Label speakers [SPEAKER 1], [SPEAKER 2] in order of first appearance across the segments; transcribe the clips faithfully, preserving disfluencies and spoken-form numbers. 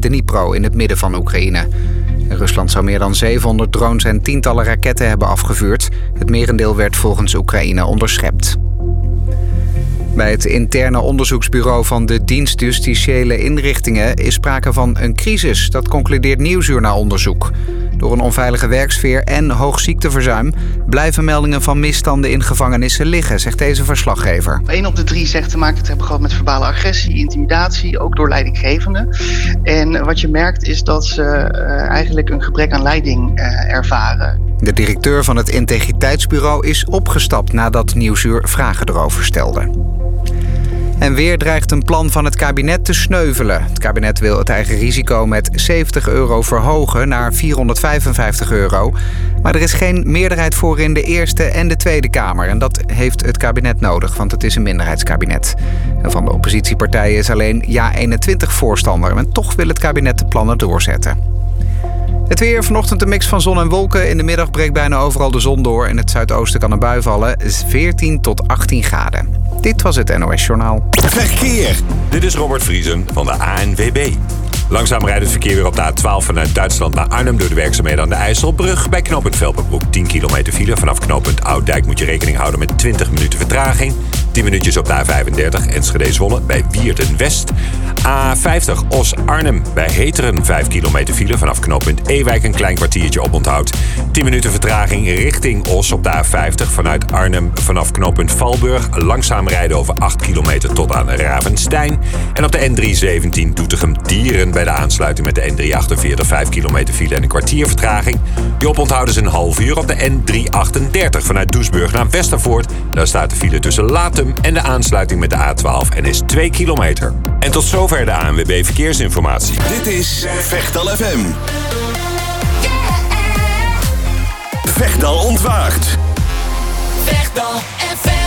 [SPEAKER 1] Dnipro in het midden van Oekraïne. Rusland zou meer dan zevenhonderd drones en tientallen raketten hebben afgevuurd. Het merendeel werd volgens Oekraïne onderschept. Bij het interne onderzoeksbureau van de dienst Justitiële Inrichtingen is sprake van een crisis. Dat concludeert Nieuwsuur na onderzoek. Door een onveilige werksfeer en hoog ziekteverzuim blijven meldingen van misstanden in gevangenissen liggen, zegt deze verslaggever.
[SPEAKER 2] Eén op de drie zegt te maken te hebben gehad met verbale agressie, intimidatie, ook door leidinggevenden. En wat je merkt is dat ze uh, eigenlijk een gebrek aan leiding uh, ervaren.
[SPEAKER 1] De directeur van het integriteitsbureau is opgestapt nadat Nieuwsuur vragen erover stelde. En weer dreigt een plan van het kabinet te sneuvelen. Het kabinet wil het eigen risico met zeventig euro verhogen naar vierhonderdvijfenvijftig euro. Maar er is geen meerderheid voor in de Eerste en de Tweede Kamer. En dat heeft het kabinet nodig, want het is een minderheidskabinet. En van de oppositiepartijen is alleen Ja eenentwintig voorstander. En toch wil het kabinet de plannen doorzetten. Het weer, vanochtend een mix van zon en wolken. In de middag breekt bijna overal de zon door. In het zuidoosten kan een bui vallen. veertien tot achttien graden. Dit was het N O S Journaal.
[SPEAKER 3] Verkeer. Dit is Robert Vriesen van de A N W B. Langzaam rijdt het verkeer weer op de A twaalf vanuit Duitsland naar Arnhem door de werkzaamheden aan de IJsselbrug. Bij knooppunt Velperbroek tien kilometer file. Vanaf knooppunt Ouddijk moet je rekening houden met twintig minuten vertraging. tien minuutjes op de A vijfendertig Enschede-Zwolle bij Wierden West. A vijftig Os-Arnhem bij Heteren vijf kilometer file. Vanaf knooppunt Ewijk een klein kwartiertje oponthoud. tien minuten vertraging richting Os op de A vijftig vanuit Arnhem vanaf knooppunt Valburg. Langzaam rijden over acht kilometer tot aan Ravenstein. En op de N driehonderdzeventien Doetinchem-Dieren bij de aansluiting met de N driehonderdachtenveertig vijf kilometer file en een kwartier vertraging. Je oponthoud is een half uur op de N driehonderdachtendertig vanuit Doesburg naar Westervoort. Daar staat de file tussen Latum en de aansluiting met de A twaalf en is twee kilometer. En tot zover de A N W B Verkeersinformatie.
[SPEAKER 4] Dit is Vechtal F M. Vechtal ontwaakt.
[SPEAKER 5] Vechtal F M.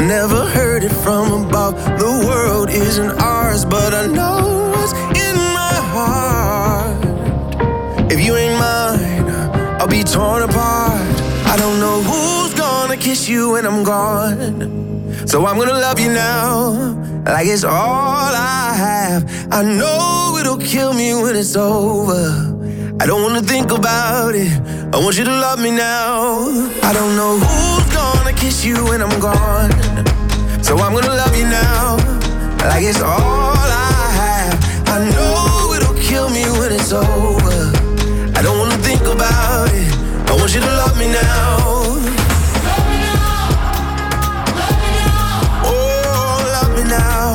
[SPEAKER 6] never heard it from above. The world isn't ours, but I know what's in my heart. If you ain't mine, I'll be torn apart. I don't know who's gonna kiss you when I'm gone, so I'm gonna love you now, like it's all I have. I know it'll kill me when it's over. I don't wanna think about it, I want you to love me now. I don't know who's gonna kiss you when I'm gone, so I'm gonna love you now, like it's all I have. I know it'll kill me when it's over. I don't wanna think about it, I want you to love me now.
[SPEAKER 5] Love me now, love me now.
[SPEAKER 6] Oh, love me now.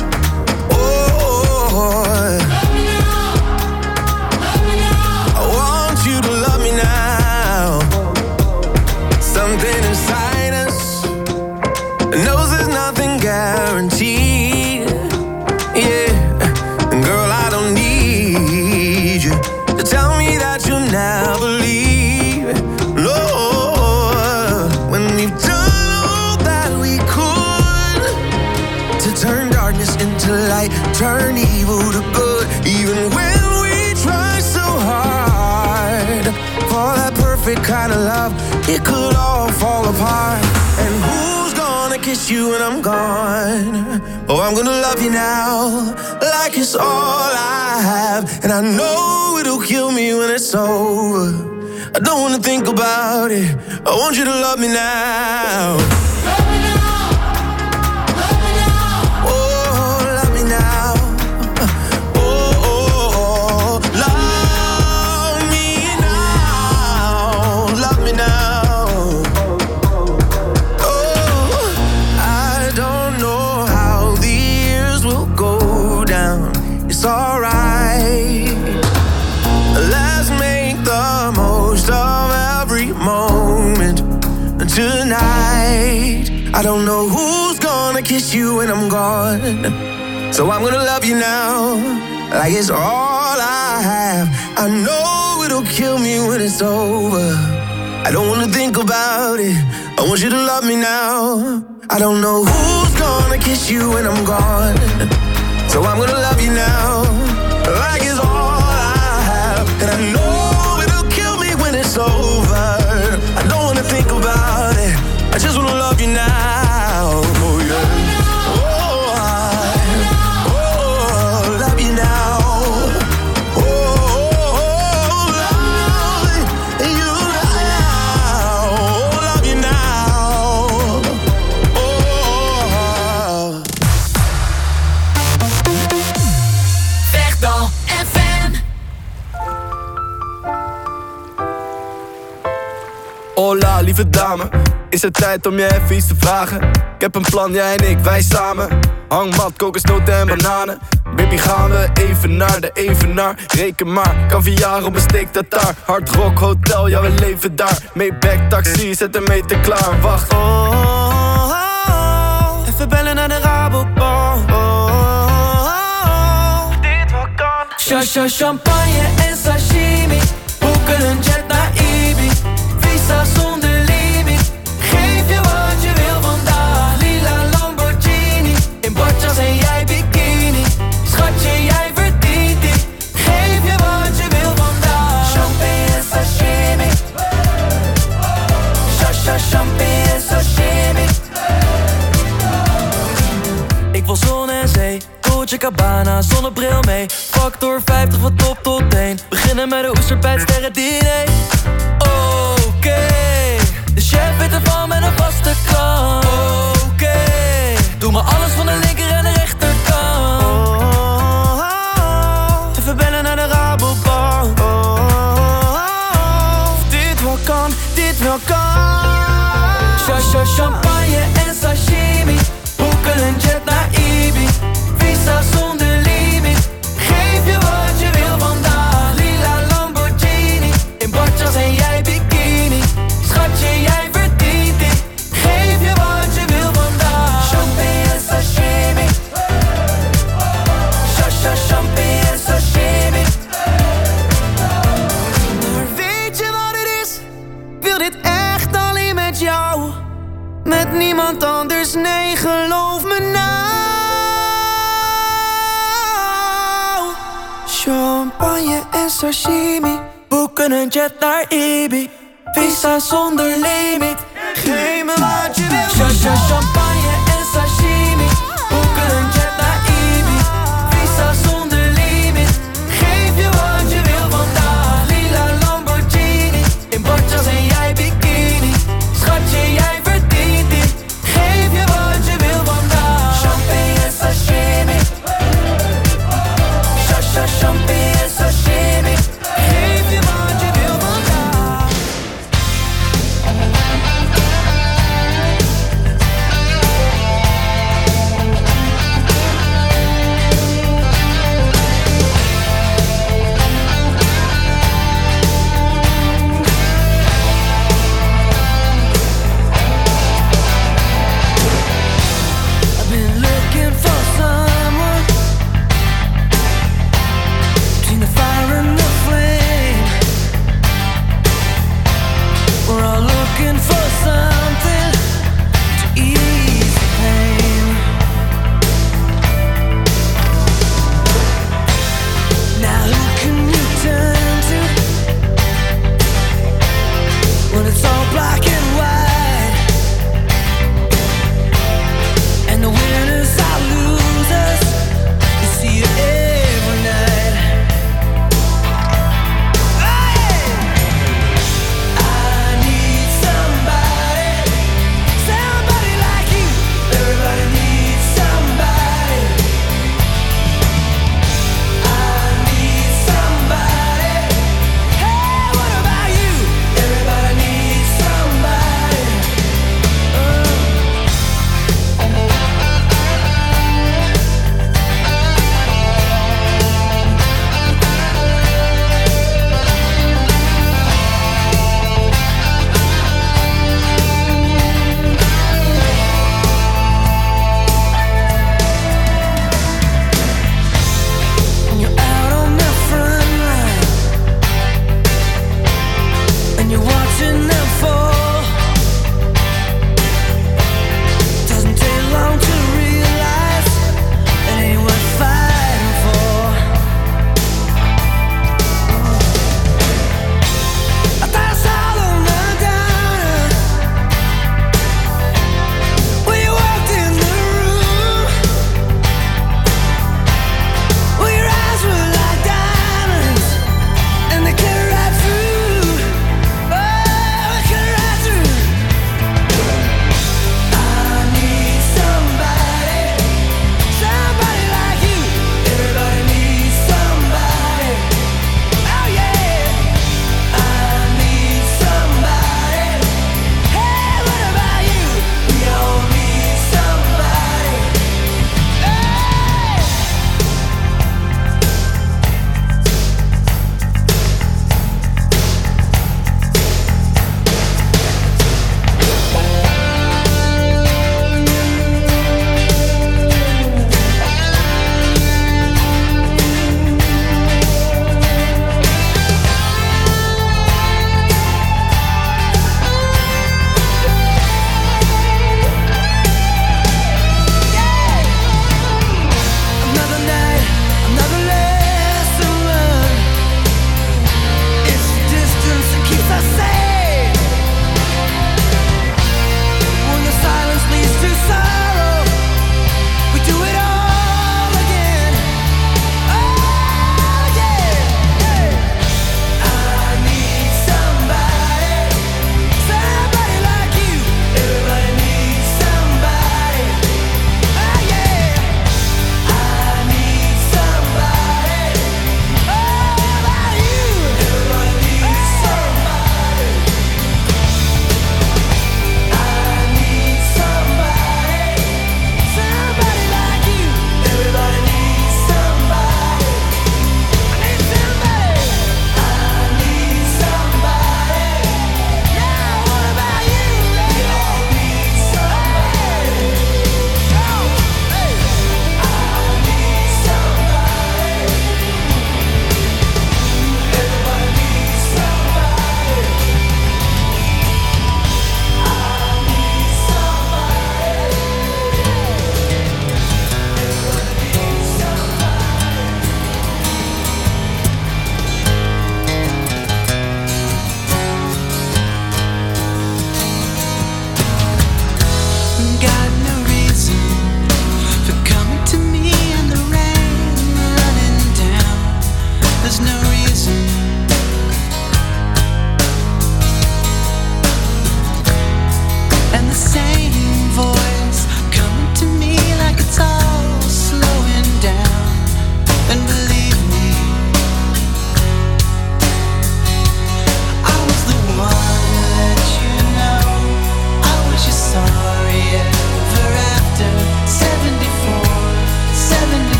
[SPEAKER 6] Oh,
[SPEAKER 5] Love me now, love me now.
[SPEAKER 6] I want you to love me now. Something inside us knows there's nothing guaranteed. Yeah, and girl, I don't need you to tell me that you'll never leave. No, when we've done all that we could to turn darkness into light, turn evil to good. Even when we try so hard for that perfect kind of love, it could all fall apart. And who's gonna kiss you when I'm gone? Oh, I'm gonna love you now, like it's all I have. And I know it'll kill me when it's over. I don't wanna think about it, I want you to love me now.
[SPEAKER 5] Love me now, love me now.
[SPEAKER 6] Oh, love me now. Oh, oh, oh, love me now. Love me now. Oh, I don't know how the years will go down. It's alright. Let's make the most of every moment tonight. I don't know who's gonna kiss you when I'm gone, so I'm gonna love you now, like it's all I have. I know it'll kill me when it's over. I don't wanna think about it, I want you to love me now. I don't know who's gonna kiss you when I'm gone, so I'm gonna love you now, like it's all I have. And I know it'll kill me when it's over. I don't wanna think about it, I just wanna love you now. Oh yeah. Oh, I, oh, love you now. Oh, oh, oh, love you now. Oh, love you now. Oh.
[SPEAKER 5] Vechtdal F M.
[SPEAKER 7] Hola, lieve dame, is het tijd om je even iets te vragen? Ik heb een plan, jij en ik, wij samen. Hangmat, kokosnoten en bananen. Baby, gaan we even naar de evenaar. Reken maar, kan verjaren op een steak tartaar. Hard rock hotel, ja we leven daar. Maybach taxi, zet de meter klaar. Wacht, oh, oh, oh. Even bellen naar de Rabobank. Oh, oh, oh. Dit wat kan.
[SPEAKER 8] Shasha, champagne en sashimi. Boeken een jet naar Ibi. Visa zonder limiet. Geef je wat je wil vandaag. Lila Lamborghini. In badjas en jij bikini. Schatje, jij verdient die. Geef je wat je wil vandaag. Champagne en sashimi. Shasha, champagne en sashimi. Ik wil zon en zee. Dolce Gabbana, zonnebril mee. Factor vijftig van top tot teen. Beginnen met de oester bij het sterrendiner. Oké, okay. De chef weet ervan met een vaste krant. Oké, okay. Doe maar alles van de linker en de rechterkant. Oh, oh, oh. Even bellen naar de Rabobank. Oh, oh, oh. Dit wel kan, dit wel kan. Shasha, champagne en sashimi. Boeken een jet naar Ibi. Visa zonder limiet. Geef je wat je wil vandaag. Lila Lamborghini. In badjas en jij bikini. Schatje, jij verdient dit. met niemand anders, nee, geloof me nou. Champagne en sashimi, boeken een jet naar Ibi. Visa zonder limiet, geef me wat je wil. Cha-cha, champagne en sashimi, boeken een jet naar Ibi. Visa zonder limiet, geef je wat je wil vandaag. Lila Lamborghini, in badjas en jij bikini. Schatje, jij verdient dit, geef je wat je wil vandaag. Champagne en sashimi, cha-cha, champagne en sashimi, geef je wat je wil vandaag.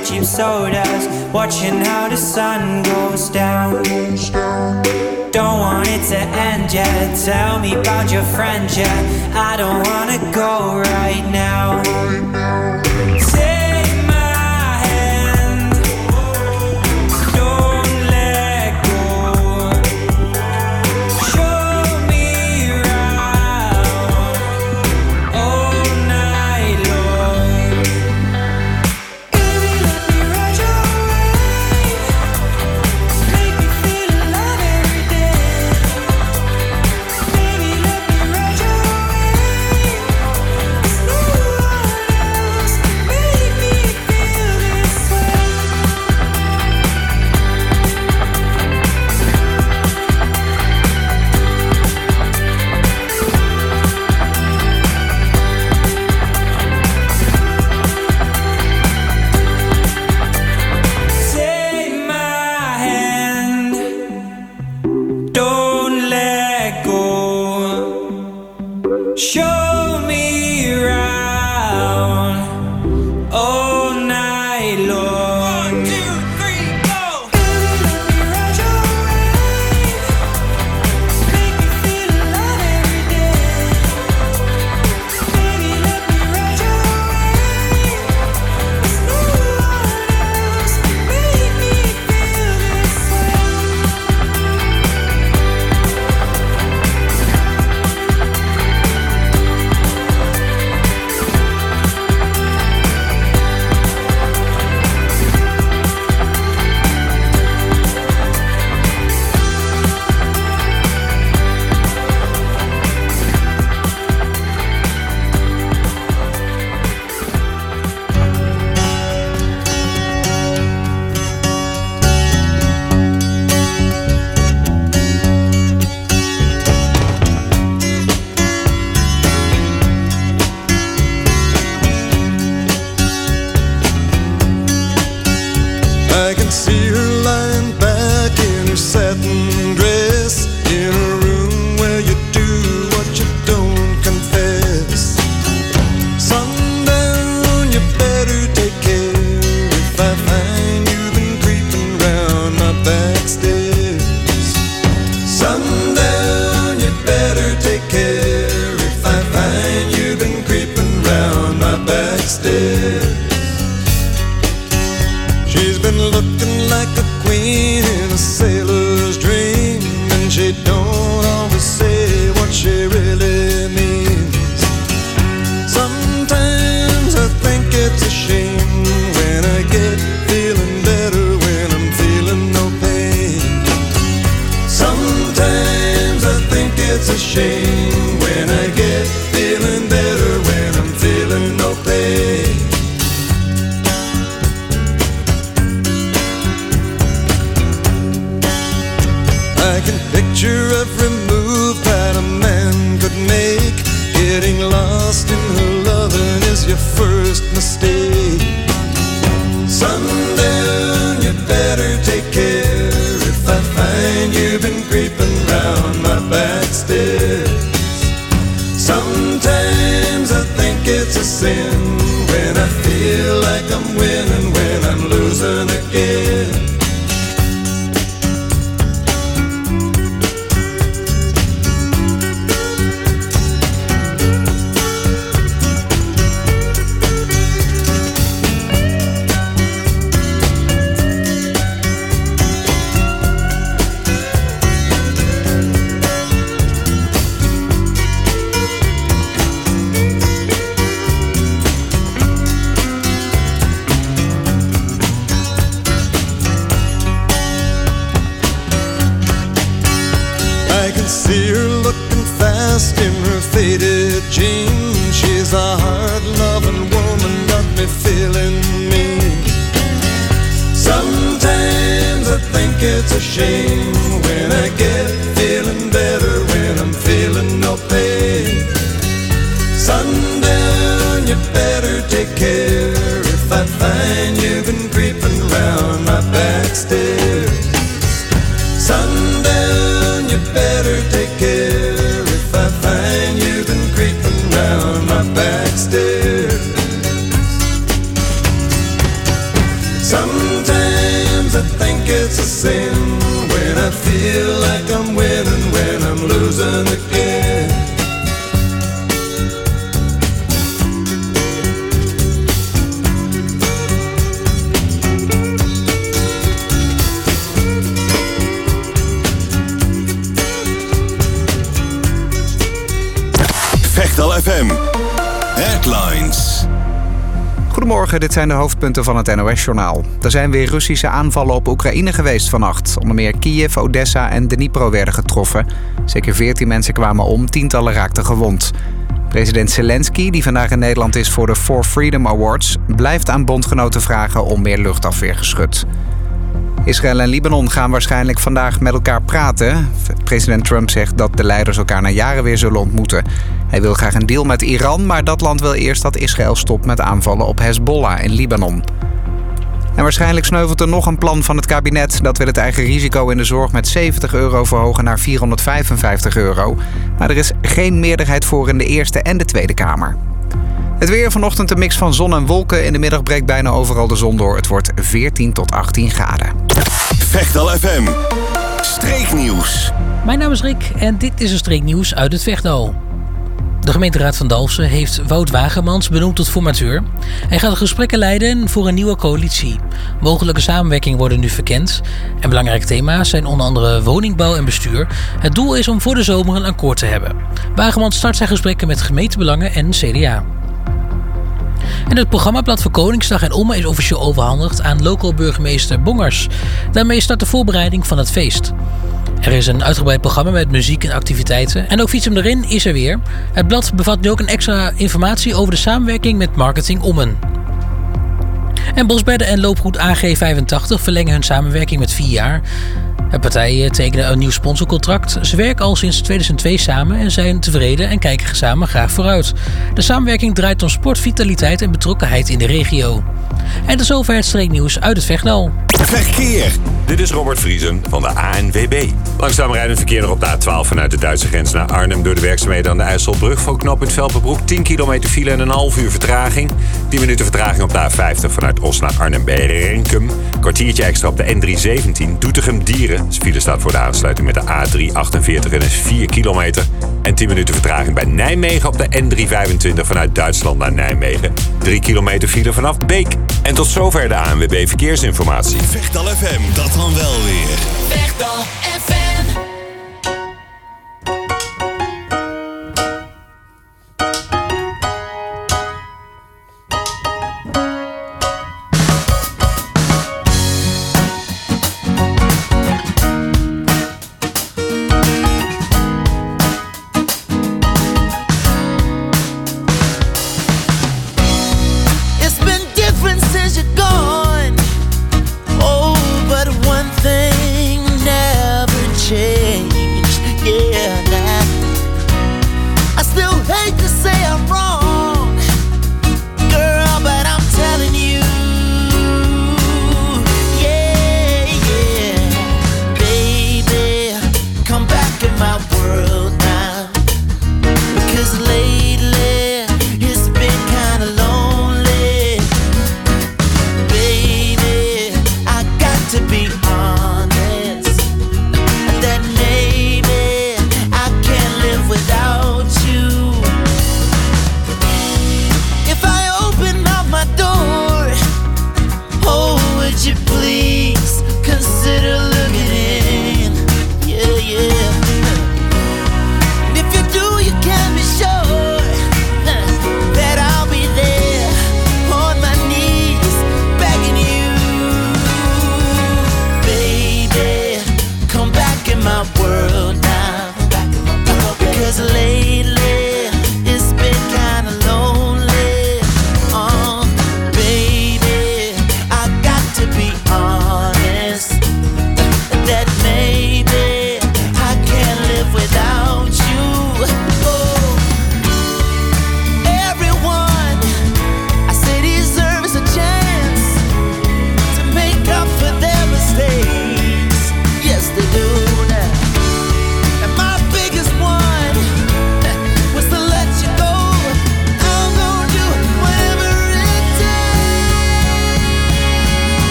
[SPEAKER 9] on cheap sodas, watching how the sun goes down. Don't want it to end yet. Tell me about your friend yet. I don't wanna go right now. Take my hand, don't let go. Show me around all night long. Baby, let me ride your wave. Make me feel alive every day. Baby, let me ride your wave. There's no one else can make me feel this way. Take my hand, don't let go. Show me around all night long. One, two, three, go. Baby, let me ride your wave. Make me feel alive every day. Baby, let me ride your wave. There's no one else can make me feel this way.
[SPEAKER 10] I can see her lying back in her satin dress, in a room where you do what you don't confess. Sundown, you better take care if I find you've been creeping round my back stairs. Sundown, you better take care if I find you've been creeping round my back stairs. She's been looking like a queen in a sailor's dream, and she don't always say what she really means. Sometimes I think it's a shame when I get feeling better when I'm feeling no pain. Sometimes I think it's a shame when I get feeling better when I'm feeling no pain. I can picture every move that a man could make. Getting lost in her loving is your first mistake. Sundown, you better take care if I find you've been creeping round my back stairs. Sometimes I think it's a sin when I feel like I'm winning when I'm losing again. See her looking fast in her faded jeans. She's a hard-loving woman, got me feeling mean. Sometimes I think it's a shame when I get feeling better when I'm feeling no pain. Sundown, you better take care if I find you've been creeping round my back stairs. Sundown, you better take care if I find you've been creeping round my back stairs. Sometimes I think it's a sin when I feel like I'm winning, when I'm losing again.
[SPEAKER 4] Vechtal F M. Headlines.
[SPEAKER 1] Goedemorgen, dit zijn de hoofdpunten van het N O S-journaal. Er zijn weer Russische aanvallen op Oekraïne geweest vannacht. Onder meer Kiev, Odessa en Dnipro werden getroffen. Zeker veertien mensen kwamen om, tientallen raakten gewond. President Zelensky, die vandaag in Nederland is voor de For Freedom Awards, blijft aan bondgenoten vragen om meer luchtafweergeschut. Israël en Libanon gaan waarschijnlijk vandaag met elkaar praten. President Trump zegt dat de leiders elkaar na jaren weer zullen ontmoeten. Hij wil graag een deal met Iran, maar dat land wil eerst dat Israël stopt met aanvallen op Hezbollah in Libanon. En waarschijnlijk sneuvelt er nog een plan van het kabinet. Dat wil het eigen risico in de zorg met zeventig euro verhogen naar vierhonderdvijfenvijftig euro. Maar er is geen meerderheid voor in de Eerste en de Tweede Kamer. Het weer vanochtend een mix van zon en wolken. In de middag breekt bijna overal de zon door. Het wordt veertien tot achttien graden.
[SPEAKER 4] Vechtal F M. Streeknieuws.
[SPEAKER 11] Mijn naam is Rick en dit is een streeknieuws uit het Vechtdal. De gemeenteraad van Dalfsen heeft Wout Wagemans benoemd tot formateur. Hij gaat gesprekken leiden voor een nieuwe coalitie. Mogelijke samenwerking worden nu verkend. En belangrijke thema's zijn onder andere woningbouw en bestuur. Het doel is om voor de zomer een akkoord te hebben. Wagemans start zijn gesprekken met gemeentebelangen en C D A. En het programmablad voor Koningsdag en Ommen is officieel overhandigd aan local burgemeester Bongers. Daarmee start de voorbereiding van het feest. Er is een uitgebreid programma met muziek en activiteiten. En ook Fiets hem erin is er weer. Het blad bevat nu ook een extra informatie over de samenwerking met Marketing Ommen. En Bosbedden en loopgroet A G vijfentachtig verlengen hun samenwerking met vier jaar. De partijen tekenen een nieuw sponsorcontract. Ze werken al sinds tweeduizend twee samen en zijn tevreden en kijken samen graag vooruit. De samenwerking draait om sport, vitaliteit en betrokkenheid in de regio. En tot zover het streeknieuws uit het Vechtdal.
[SPEAKER 4] Verkeer.
[SPEAKER 3] Dit is Robert Vriesen van de A N W B. Langzaam rijdend verkeer nog op de A twaalf vanuit de Duitse grens naar Arnhem door de werkzaamheden aan de IJsselbrug. Voor knooppunt Velperbroek tien kilometer file en een half uur vertraging. tien minuten vertraging op de A vijftig vanuit Os naar Arnhem bij Renkum. Kwartiertje extra op de N driehonderdzeventien Doetinchem-Dieren. De file staat voor de aansluiting met de A driehonderdachtenveertig en is vier kilometer. En tien minuten vertraging bij Nijmegen op de N driehonderdvijfentwintig vanuit Duitsland naar Nijmegen. drie kilometer file vanaf Beek. En tot zover de A N W B Verkeersinformatie.
[SPEAKER 4] Vechtal F M, dat dan wel weer.
[SPEAKER 5] Vechtal F M.
[SPEAKER 12] It's been different since you're gone. Oh, but one thing never changed.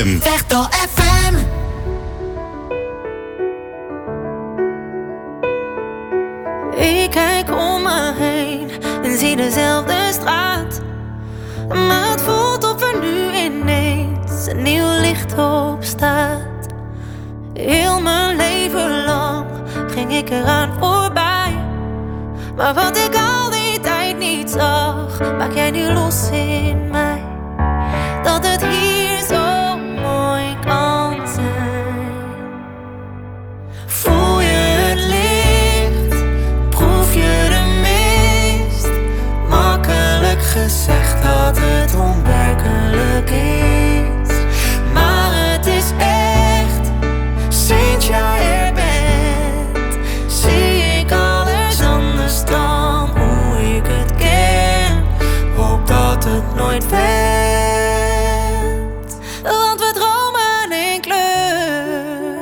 [SPEAKER 4] M.
[SPEAKER 12] Vechtal F M.
[SPEAKER 13] Ik kijk om me heen en zie dezelfde straat. Maar het voelt of er nu ineens een nieuw licht op staat. Heel mijn leven lang ging ik eraan voorbij. Maar wat ik al die tijd niet zag, maak jij nu los in mij. Dat het hier zo mooi kan zijn. Voel je het licht? Proef je de mist? Makkelijk gezegd dat het onwerkelijk is. Maar het is echt, sinds jij er bent, zie ik alles anders dan hoe ik het ken. Hoop dat het nooit wendt, want we dromen in kleur.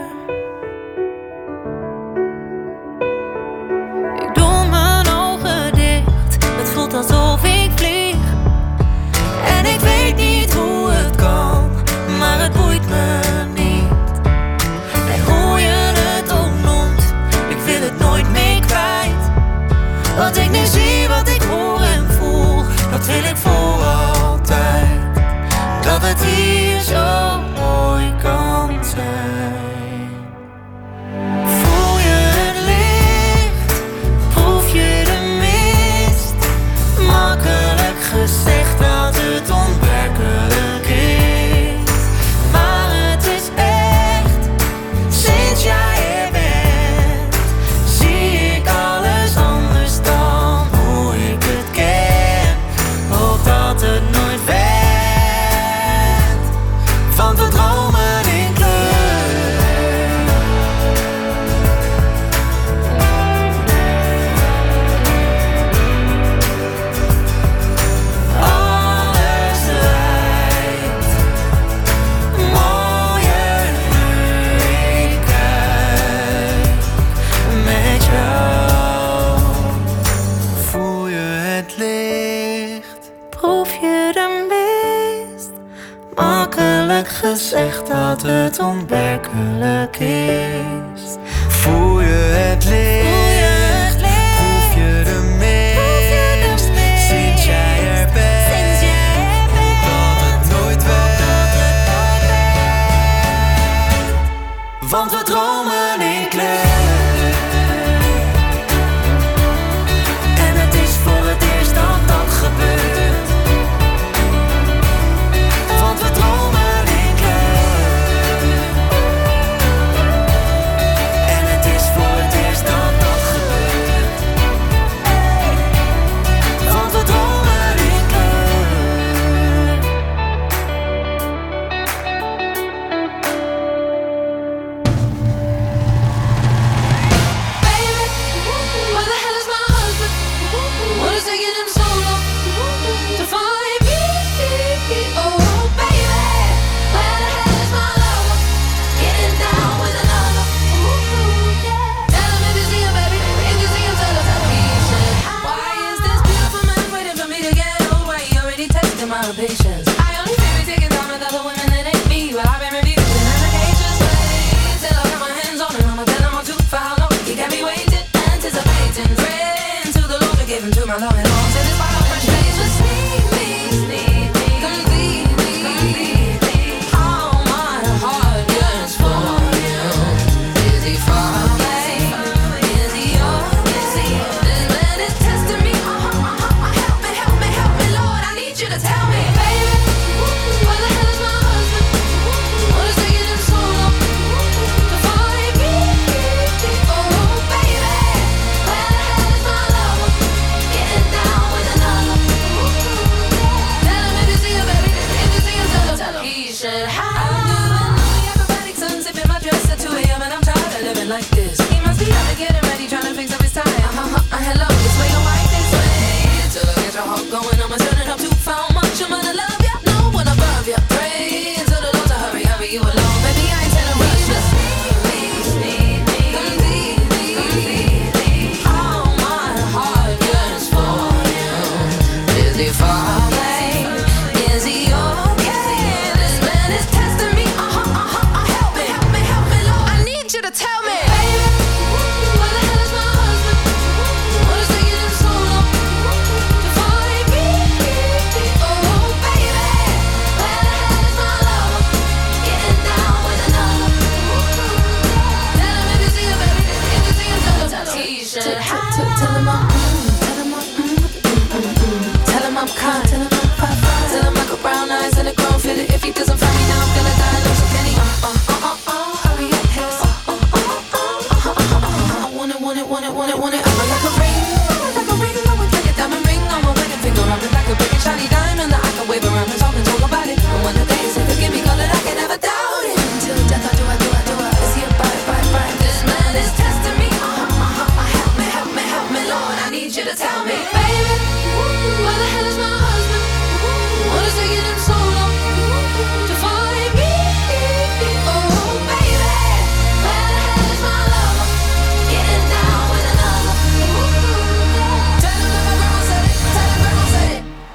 [SPEAKER 13] Ik doe mijn ogen dicht, het voelt alsof ik vlieg. En ik weet niet hoe het kan, maar het boeit me niet. En hoe je het ook noemt, ik wil het nooit meer kwijt. Wat ik nu zie, wat ik hoor en voel, dat wil ik voor altijd. Dat het hier zo mooi kan zijn. Voel je het licht? Proef je de mist? Makkelijk gezegd dat het onwerkelijk is. Maar het is echt, sinds jij er bent, zie ik alles anders dan hoe ik het ken. Hoop dat het nooit wendt, want we dromen in kleur. Alles lijkt mooier nu ik kijk met jou. Voel je het licht? Proef je de mist? Makkelijk gezegd dat het onwerkelijk is. Voel je het licht? Proef je de mist? Sinds jij er bent, hoop dat het nooit wendt, want we dromen in kleur. En het is voor het eerst dat dat gebeurt, want we dromen in kleur. En het is voor het eerst dat dat gebeurt, want we dromen in kleur.
[SPEAKER 5] Baby, where the hell is my husband? What is taking him so long to find me? Oh, baby, where the hell is my lover? Getting down with another. Tell him if you see him, baby. If you see him, tell him, tell him he should. Why is this beautiful man waiting for me to get old? Why he already tested my patience? I only fear he taking down with other women that ain't me, but I've been refusing medications. Wait till I got my hands on him, I'ma tell him I'm too far long. He got me waiting, anticipating, praying to the Lord to give him to my loving arms. And it's by the fresh face, just need me, need me, complete me, complete me. All my heart yearns for you. Is he far away? Is he yours? Is he? This man is testing me. Uh, uh, uh, uh, help me, help me, help me, Lord. I need you to tell me, baby, where the hell is my husband? What is taking him so long to find me? Oh, baby, where the hell is my lover? Getting down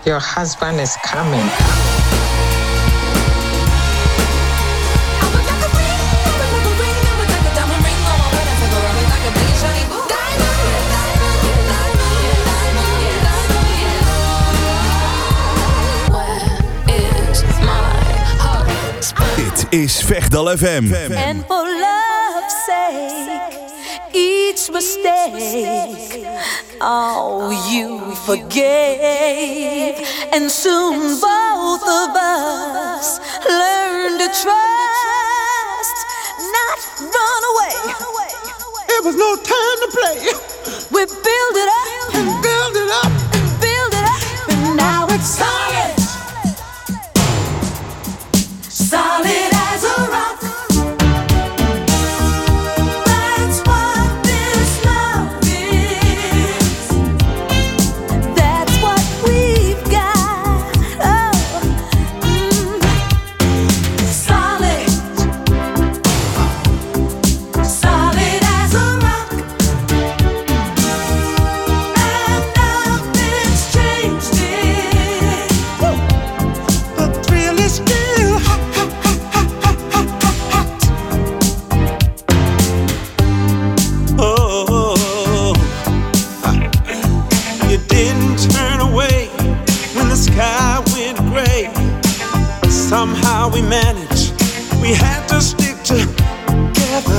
[SPEAKER 14] Your husband is coming.
[SPEAKER 4] Dit is Vechtal F M.
[SPEAKER 13] And for love's sake, each mistake, oh, you forgave. And soon both of us learn to trust, not run away.
[SPEAKER 12] It was no time to play.
[SPEAKER 13] We build it up and build it up and build it up, and now it's solid. Solid as a rock. That's what this love is. That's what we've got. Oh, mm. Solid. Solid as a rock. And nothing's changed it.
[SPEAKER 12] The thrill is still hot.
[SPEAKER 15] Oh, you didn't turn away when the sky went gray. Somehow we managed, we had to stick together.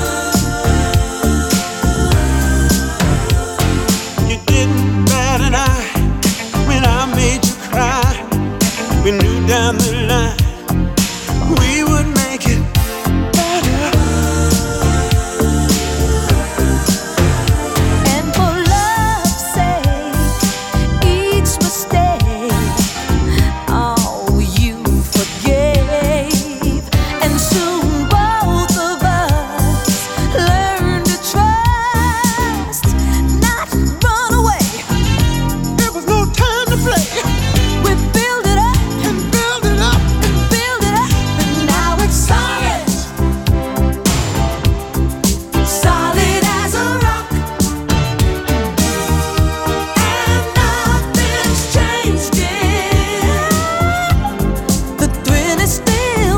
[SPEAKER 15] You didn't bat an eye when I made you cry. We knew down the line we would make it better.
[SPEAKER 13] And for love's sake, each mistake, oh, you forgave. And soon both of us learn to trust, not run away.
[SPEAKER 12] It was no time to play.
[SPEAKER 13] We build it up
[SPEAKER 12] And build it up.
[SPEAKER 13] and build it up, and now it's solid. Solid as a rock. And nothing's changed it. The thrill is still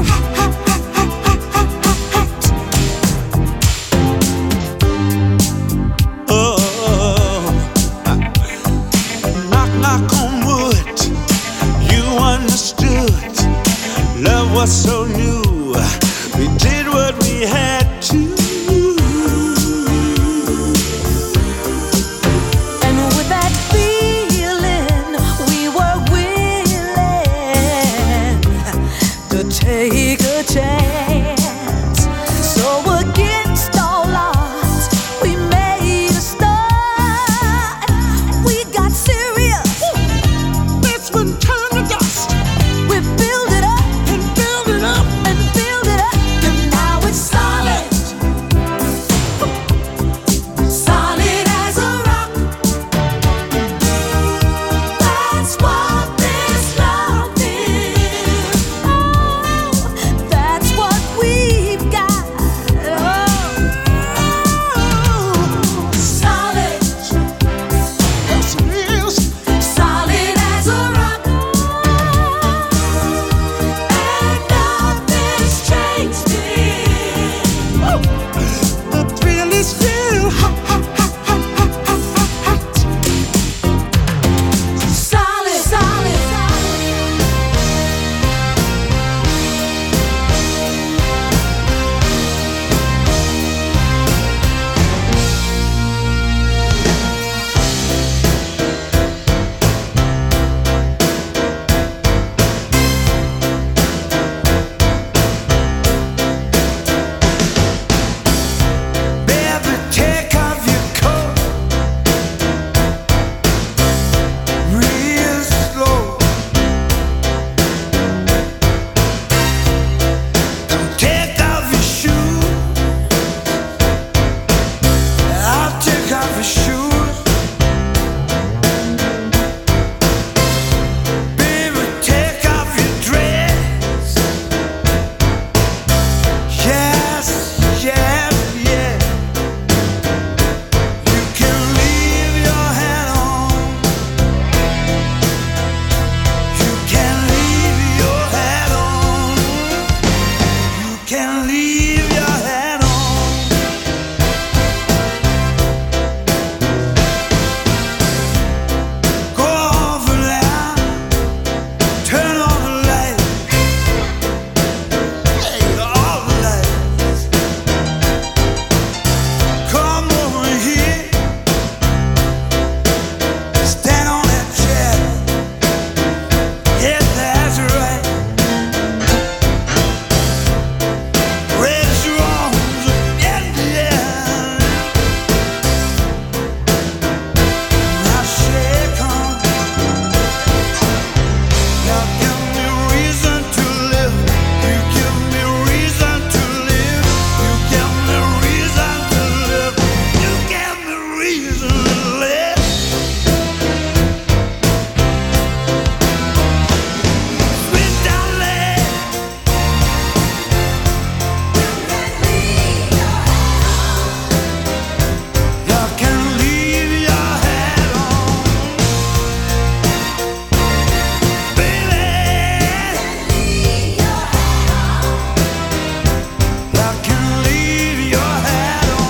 [SPEAKER 15] Oh, knock, knock on wood. You understood. Love was so new. We did what we had to.
[SPEAKER 13] And with that feeling, we were willing to take a chance. So against all odds, we made a start. We got serious.
[SPEAKER 12] This one turned to dust.
[SPEAKER 13] We build it up
[SPEAKER 12] And build it up.
[SPEAKER 13] and build it up, and
[SPEAKER 12] can leave your hat on. Go over there, turn on the light. Hey, all the lights. Come over here, stand on that chair. Yeah, that's right. Raise your arms, yeah, yeah. Now shake on. You give me reason to live. You give me reason to live. You give me reason to live. You give me reason to live. Sweet darling. You can leave your hat on, baby. You can leave your hat on.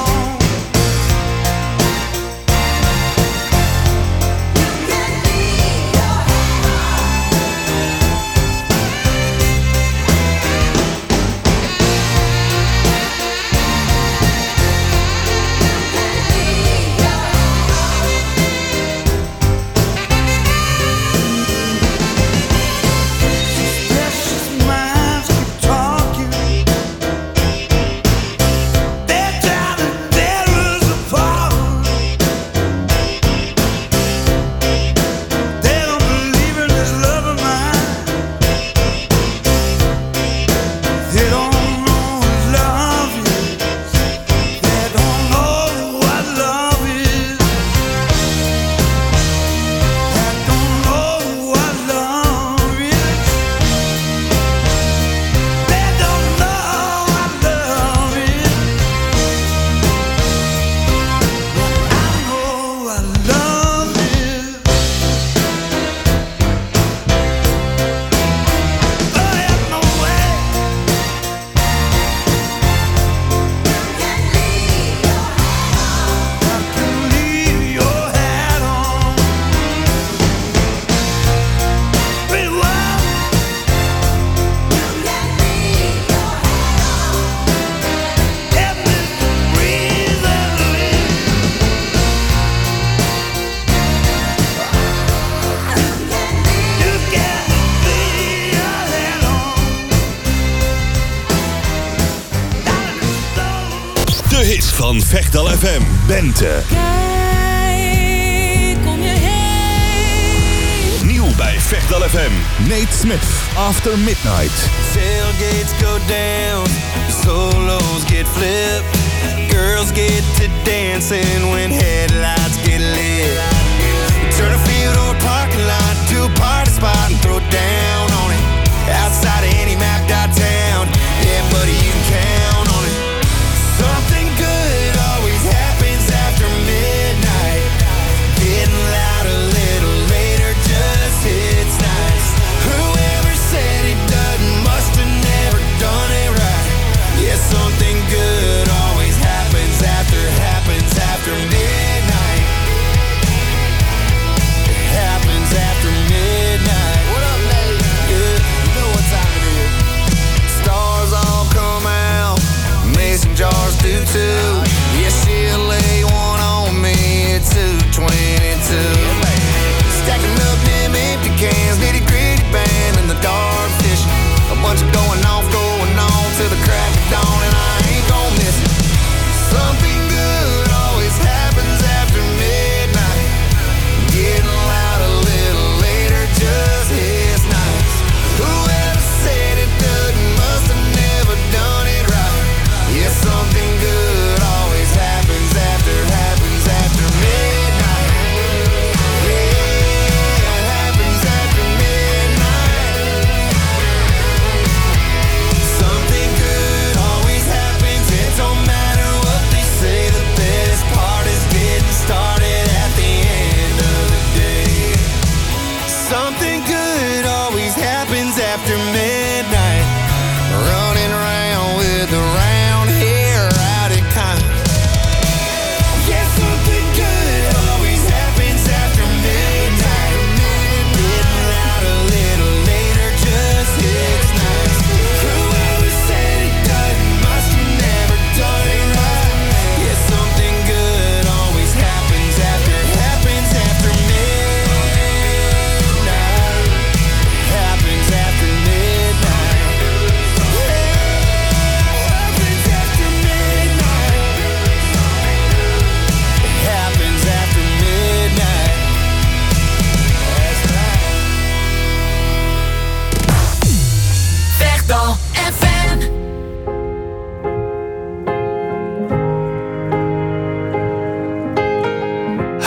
[SPEAKER 12] Precious minds keep talking. They're trying to tear us apart. They don't believe in this love of mine. They don't know what love is. They don't know what love is. They don't know what love is. They don't know what love is. I know what love is. Oh, yeah, no way. You can leave your hat on. Pretty well. Give me reason to live. You can leave your hat on.
[SPEAKER 4] De hits van Vechtal F M. Bente.
[SPEAKER 13] Kijk om je heen.
[SPEAKER 4] Nieuw bij Vechtal F M. Nate Smith, After Midnight.
[SPEAKER 6] Tailgates go down, solos get flipped. Girls get to dancing when headlights get lit. Turn a field or parking lot to a party spot and throw down on it. Outside of any map downtown, yeah, buddy, you can count on it. Something good always happens after midnight. Getting loud a little later just hits nice. Whoever said it doesn't must have never done it right. Yeah, something good always happens after happens after midnight.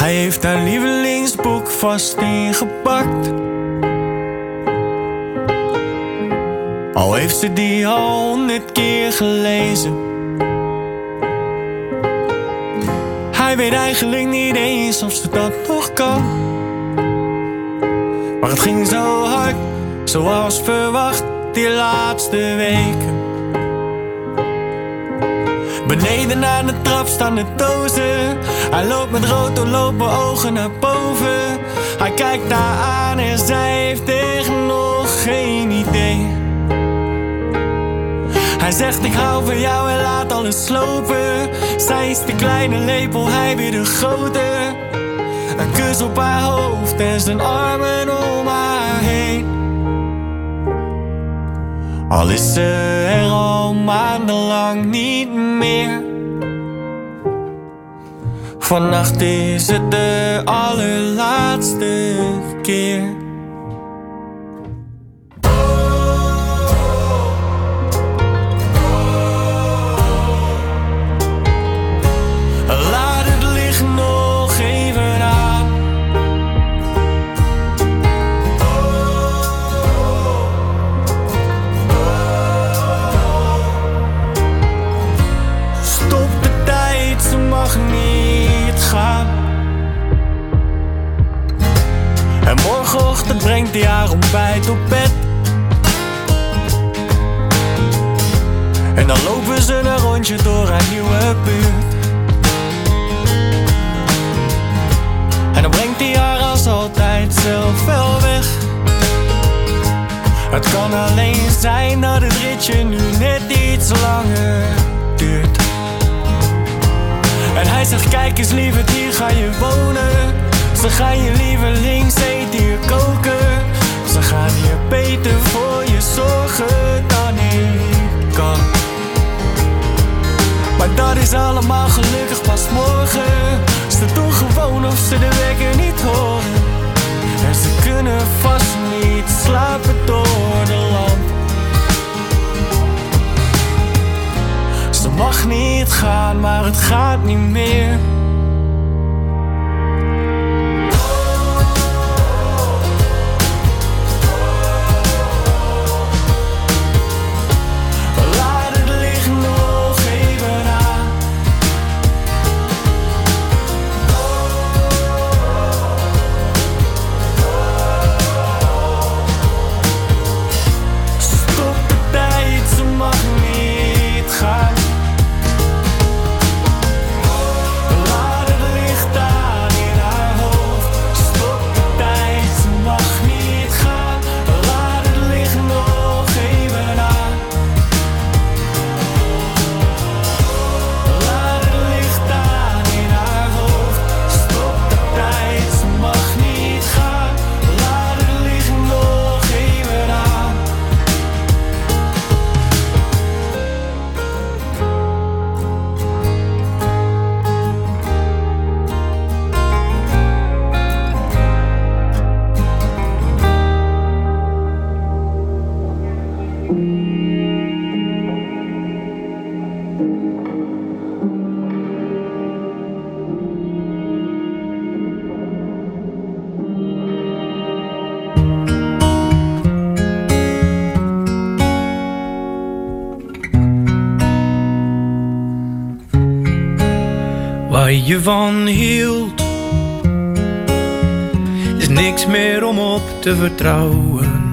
[SPEAKER 16] Hij heeft haar lievelingsboek vast ingepakt. Al heeft ze die al honderd keer gelezen. Hij weet eigenlijk niet eens of ze dat nog kan. Maar het ging zo hard, zoals verwacht, die laatste weken. Beneden aan de trap staan de dozen. Hij loopt met rood doorlopen ogen naar boven. Hij kijkt haar aan en zij heeft echt nog geen idee. Hij zegt ik hou van jou en laat alles slopen. Zij is de kleine lepel, hij weer de grote. Een kus op haar hoofd en zijn armen om haar heen. Al is ze er al maandenlang niet meer. Vannacht is het de allerlaatste keer. Laat het licht nog even aan. Stop de tijd, ze mag niet gaan. En morgenochtend brengt hij haar ontbijt op bed. En dan lopen ze een rondje door haar nieuwe buurt. En dan brengt hij haar als altijd zelf wel weg. Het kan alleen zijn dat het ritje nu net iets langer duurt. En hij zegt kijk eens lieverd, hier ga je wonen. Ze gaan je lievelingseten hier koken. Ze gaan hier beter voor je zorgen dan ik kan. Maar dat is allemaal gelukkig pas morgen. Ze doen gewoon of ze de wekker niet horen. En ze kunnen vast niet slapen door de lamp. Ze mag niet gaan, maar het gaat niet meer.
[SPEAKER 17] Waar je van hield, is niks meer om op te vertrouwen.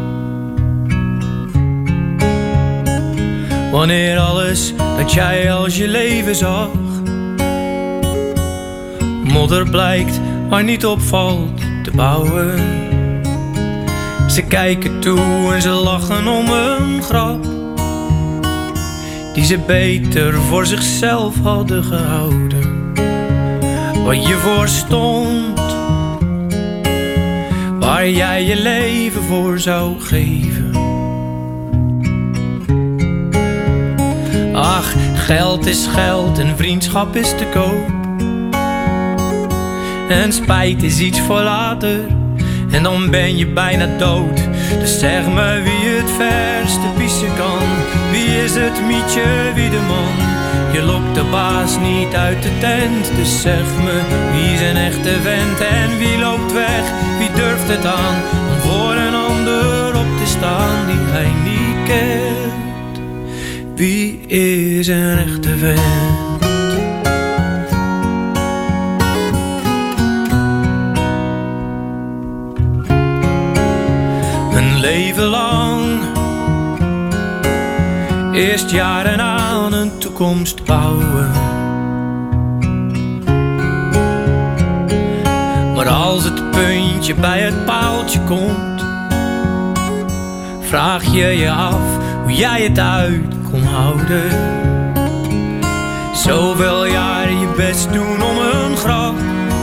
[SPEAKER 17] Wanneer alles dat jij als je leven zag, modder blijkt waar niet opvalt te bouwen. Ze kijken toe en ze lachen om een grap die ze beter voor zichzelf hadden gehouden. Wat je voor stond, waar jij je leven voor zou geven. Ach, geld is geld en vriendschap is te koop. En spijt is iets voor later, en dan ben je bijna dood. Dus zeg me wie het verste pissen kan. Wie is het mietje, wie de man? Je lokt de baas niet uit de tent. Dus zeg me, wie is een echte vent en wie loopt weg? Wie durft het aan om voor een ander op te staan die hij niet kent? Wie is een echte vent? Een leven lang, eerst jaren aan een toekomst bouwen. Maar als het puntje bij het paaltje komt, vraag je je af hoe jij het uit kon houden. Zoveel jaren je best doen om een grap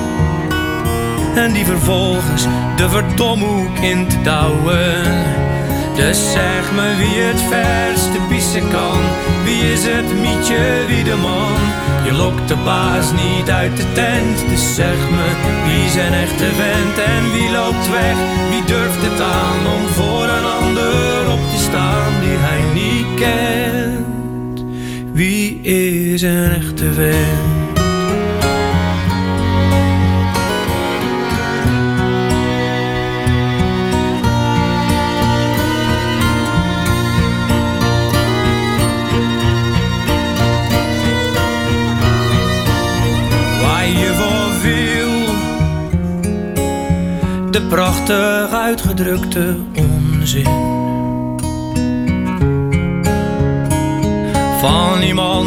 [SPEAKER 17] en die vervolgens de verdomhoek in te douwen. Dus zeg me wie het verste pissen kan. Wie is het mietje, wie de man? Je lokt de baas niet uit de tent. Dus zeg me wie is een echte vent en wie loopt weg? Wie durft het aan om voor een ander op te staan die hij niet kent? Wie is een echte vent? De prachtig uitgedrukte onzin van iemand